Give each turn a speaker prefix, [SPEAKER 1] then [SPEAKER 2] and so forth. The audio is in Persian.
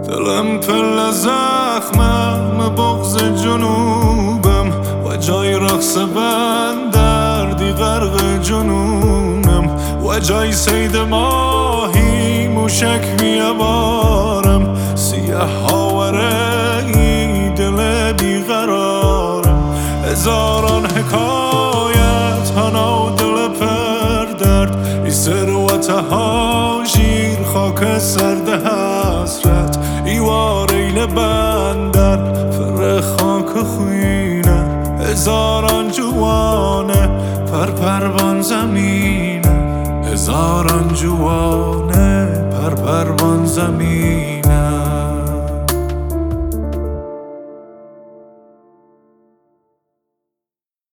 [SPEAKER 1] دلم پل زخمم بغض جنوبم و جای رقص بندردی غرق جنونم و جای سید ماهی موشک بیابارم سیاه هاوره دل بیقرارم هزاران حکایت هنو دل پر درد ای ثروت ها شیر خاک سرد حسرت ایوار ایل بندر فر خاک خوینه هزاران جوانه پروان زمینه هزاران جوانه پروان زمینه